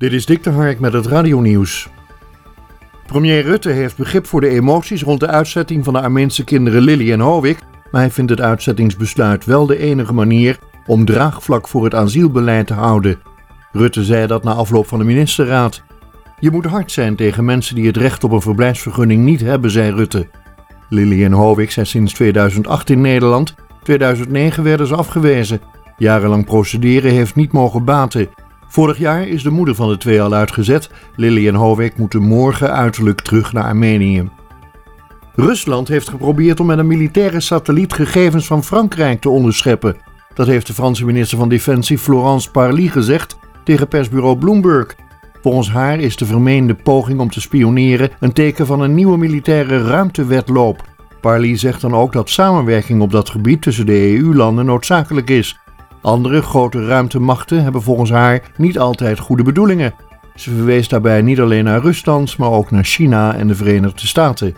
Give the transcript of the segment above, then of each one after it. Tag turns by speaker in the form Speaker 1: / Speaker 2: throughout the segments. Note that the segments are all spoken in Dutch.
Speaker 1: Dit is Dick de Hark met het radionieuws. Premier Rutte heeft begrip voor de emoties rond de uitzetting van de Armeense kinderen Lily en Hovik, maar hij vindt het uitzettingsbesluit wel de enige manier om draagvlak voor het asielbeleid te houden. Rutte zei dat na afloop van de ministerraad. Je moet hard zijn tegen mensen die het recht op een verblijfsvergunning niet hebben, zei Rutte. Lily en Hovik zijn sinds 2008 in Nederland. 2009 werden ze afgewezen. Jarenlang procederen heeft niet mogen baten. Vorig jaar is de moeder van de twee al uitgezet. Lily en Hovik moeten morgen uiterlijk terug naar Armenië. Rusland heeft geprobeerd om met een militaire satelliet gegevens van Frankrijk te onderscheppen. Dat heeft de Franse minister van Defensie Florence Parly gezegd tegen persbureau Bloomberg. Volgens haar is de vermeende poging om te spioneren een teken van een nieuwe militaire ruimtewedloop. Parly zegt dan ook dat samenwerking op dat gebied tussen de EU-landen noodzakelijk is. Andere grote ruimtemachten hebben volgens haar niet altijd goede bedoelingen. Ze verwees daarbij niet alleen naar Rusland, maar ook naar China en de Verenigde Staten.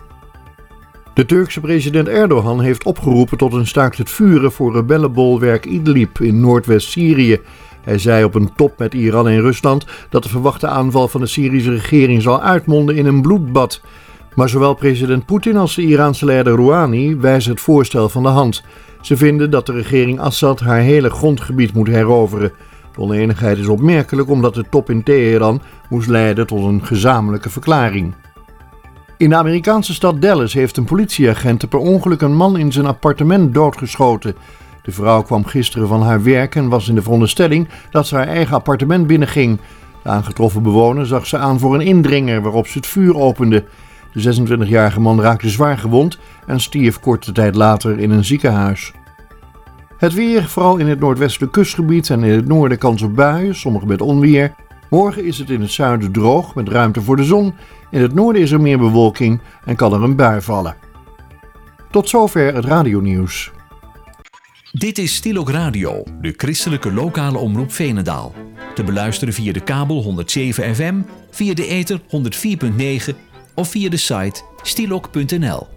Speaker 1: De Turkse president Erdogan heeft opgeroepen tot een staakt het vuren voor rebellenbolwerk Idlib in Noordwest-Syrië. Hij zei op een top met Iran en Rusland dat de verwachte aanval van de Syrische regering zal uitmonden in een bloedbad. Maar zowel president Poetin als de Iraanse leider Rouhani wijzen het voorstel van de hand. Ze vinden dat de regering Assad haar hele grondgebied moet heroveren. De oneenigheid is opmerkelijk omdat de top in Teheran moest leiden tot een gezamenlijke verklaring. In de Amerikaanse stad Dallas heeft een politieagent per ongeluk een man in zijn appartement doodgeschoten. De vrouw kwam gisteren van haar werk en was in de veronderstelling dat ze haar eigen appartement binnenging. De aangetroffen bewoner zag ze aan voor een indringer waarop ze het vuur opende. De 26-jarige man raakte zwaar gewond en stierf korte tijd later in een ziekenhuis. Het weer, vooral in het noordwestelijk kustgebied en in het noorden kans op buien, sommige met onweer. Morgen is het in het zuiden droog met ruimte voor de zon. In het noorden is er meer bewolking en kan er een bui vallen. Tot zover het radionieuws.
Speaker 2: Dit is Stilok Radio, de christelijke lokale omroep Veenendaal. Te beluisteren via de kabel 107 FM, via de ether 104.9 of via de site stilok.nl.